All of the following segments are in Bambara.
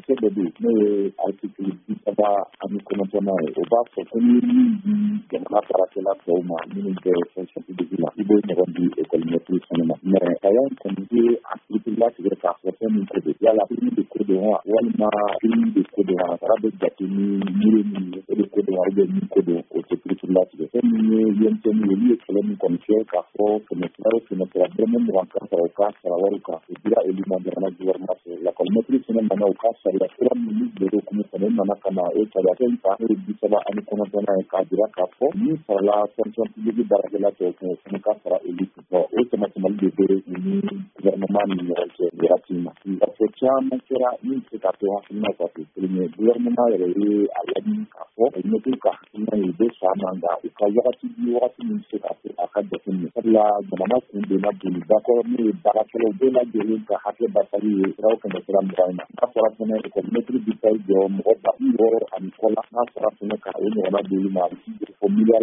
article de deux, mais article 17 ani kɔnɔntɔnna ye o b'a fɔ ko ni min di jamana baarakɛla tɔw ma minnu bɛ fonction publique la i bɛ ɲɔgɔn di école maîtrise fana ma mais kalan kɔni bɛ article latigɛ k'a fɔ fɛn min ko don yala prime de ko don wa walima prime de ko don wa sara bɛ jate ni yiri min ye o de ko don wa ou bien min ko don o tɛ prime latigɛ fɛn min ye yɛnmisɛnnin ye olu ye kɛlɛ min kɔni kɛ k'a fɔ kɛmɛ fila o kɛmɛ fila dɔrɔmɛ mugan kan sara u ka sara wariw kan o dira olu ma jamana gouvernement fɛ l'école maîtrise fana nana u ka sariya kura min ni bɛrɛ hukumu kɔnɔ nana ka na o sariya fɛn ta n'o ye 17 ani kɔnɔntɔnna ye k'a jira k'a fɔ min sarala fonction publique baarakɛla tɔw kun o fana ka sara olu kun o tɛmɛtɛmɛli de bɛ u ni gouvernement ni ɲɔgɔn cɛ wagati in na parce que caman kɛra min tɛ ka to hakilina ka to premier gouvernement yɛrɛ ye a laɲini k'a fɔ mɛtiri ka hakilina ye u bɛ sɔn a ma nka u ka wagati min bɛ se ka to a ka jateminɛ sabula jamana kun donna boli d'accord n'o ye baarakɛlaw bɛɛ lajɛlen ka hakɛ dafali ye sira o kɛmɛ sira mugan in na n'a fɔra fɛnɛ mɛtiri bi taa jɔ mɔgɔ 60 ani kɔ la n'a fɔra fɛnɛ ka o ɲɔgɔnna doli ma a bɛ se fɔ miliyari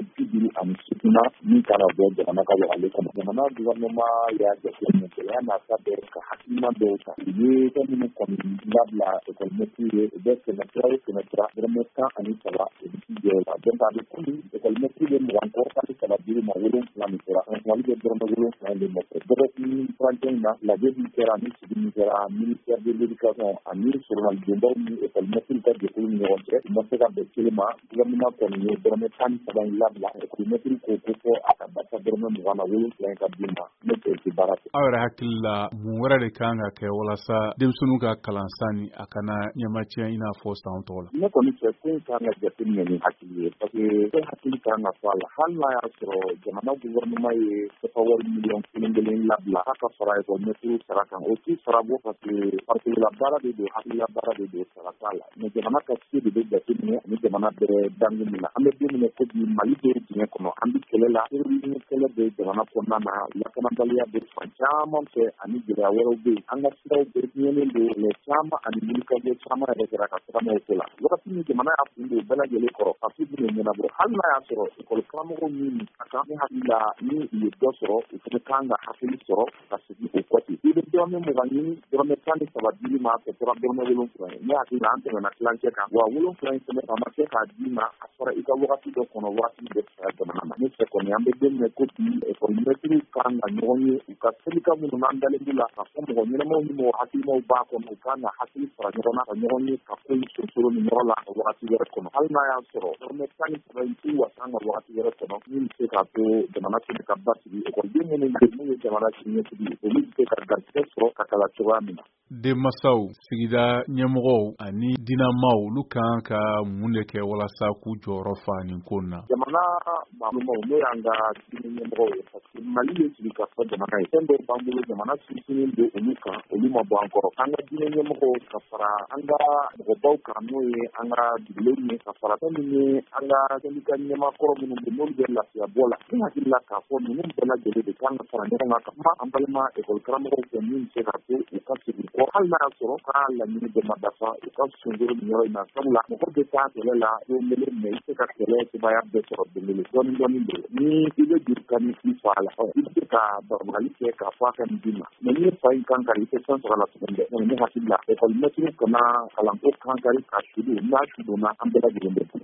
50 na min kana bɔ jamana ka wagale kɔnɔ jamana gouvernement y'a jateminɛ gɛlɛya n'a ta bɛɛ ka hakilina dɔw ta u ye fɛn minnu kɔni labila école maîtrise ye u bɛ kɛmɛ sira dɔrɔmɛ 10 ani 3 o bɛ ci jɔ la donc a bɛ komi école maîtrise bɛ mugan kɔ k'ale 3 ma 7 min kɛra mali bɛ dɔrɔmɛ 7 de nɔfɛ dɔgɔkun 31 na lajɛ min kɛra ni sigi min kɛra ministère de l'éducation ani journaldenbaw ni école maîtrise ka jɛkulu ni ɲɔgɔn cɛ u ma se ka bɛn kelen ma gouvernement kɔni ye dɔrɔmɛ 13 in labila école maîtrise ko fɔ a ka basa dɔrɔmɛ 20 na 7 in ka di ma ne tɛ baara kɛ. Aw yɛrɛ hakili la mun wɛrɛ de kan ka kɛ walasa denmisɛnninw ka kalan sanni a kana ɲɛmatiɲɛ i n'a fɔ san tɔgɔ la. Ne kɔni fɛ ko in kan ka jateminɛ ni hakili ye parce que ko hakili kan ka fɔ a la hali n'a y'a sɔrɔ jamana gouvernement ye sefa wari miliyɔn 1 labila k'a ka fara école maîtrise sara kan o t'i sara bɔ parce que farikolola baara de don hakilila baara de don sara t'a la mais jamana ka se de bɛ jateminɛ ani jamana bɛ dangu min na an bɛ don min ko bi mali bɛ diɲɛ kɔnɔ an bɛ kɛlɛ la terrorisme kɛlɛ bɛ jamana kɔnɔna na lakanabaliya bɛ fan caman fɛ ani gɛlɛya wɛrɛw bɛ yen an ka siraw bɛɛ tiɲɛnen don mais caman ani wulikajɔ caman yɛrɛ kɛra ka tagamaw ko la wagati min jamana y'a kun don bɛɛ lajɛlen kɔrɔ ka fi bɛ ɲɛnabɔ hali n'a y'a sɔrɔ école karamɔgɔ min a kan ne hakili la ni u ye dɔ sɔrɔ u fana kan ka hakili sɔrɔ ka segin o kɔte i bɛ dɔrɔmɛ 20 ɲini dɔrɔmɛ 13 dili ma a tora dɔrɔmɛ 7 ye ne hakili la an tɛmɛna tilancɛ kan wa 7 in fana a ma se k'a d'i ma a fɔra i ka wagati dɔ kɔnɔ wagati bɛ fara jamana ma ne fɛ kɔni an bɛ don min ko bi école maîtrise kan ka ɲɔgɔn ye u ka sɛbɛnka minnu n'an dalen b'u la ka fɔ mɔgɔ ɲɛnamaw ni mɔgɔ hakilimaw b'a kɔnɔ u kan ka hakili fara ɲɔgɔn na ka ɲɔgɔn ye ka ko in sosoro ni yɔrɔ la a wagati wɛrɛ kɔnɔ hali n'a y'a sɔrɔ dɔrɔmɛ 13 in t'u wasa an ka wagati wɛrɛ kɔnɔ min bɛ se k'a to jamana kɛnɛ ka basigi école minnu bɛ n'u ye jamana siniɲɛsigi olu bɛ se ka garisɛgɛ sɔrɔ ka kalan cogoya min na. Denmasaw sigida ɲɛmɔgɔw ani dinamaw olu kan ka mun de kɛ walasa k'u jɔyɔrɔ fa nin ko na. Jamana maalumaw n'o y'an ka diinɛ ɲɛmɔgɔw ye parce que Mali ye sigi ka fɔ jamana ye fɛn dɔw b'an bolo jamana sinsinnen don olu kan olu ma bɔ an kɔrɔ an ka diinɛ ɲɛmɔgɔw ka fara an ka mɔgɔbaw kan n'o ye an ka dugulenw ye ka fara fɛn min ye an ka sɛndika ɲɛmakɔrɔ minnu bɛ n'olu bɛ lafiya bɔ la ne hakili la k'a fɔ ninnu bɛɛ lajɛlen de kan ka fara ɲɔgɔn kan ka kuma an balima école karamɔgɔw fɛ min bɛ se ka to u ka segin kɔ hali n'a y'a sɔrɔ k'a laɲini bɛɛ ma dafa u ka sonsoro nin yɔrɔ in na sabula mɔgɔ bɛ taa kɛlɛ la don kelen mais i tɛ se ka kɛlɛ sebaya bɛɛ sɔrɔ don kelen dɔɔnin don ni i bɛ juru ka ni i fa la i bɛ se ka barabali kɛ k'a fɔ a ka nin d'i ma mais ni fa in kan kari i tɛ fɛn sɔrɔ a la tuguni dɛ donc ne hakili la école maîtrise kana kalanko kan kari ka su don n'a su donna an bɛɛ lajɛlen bɛ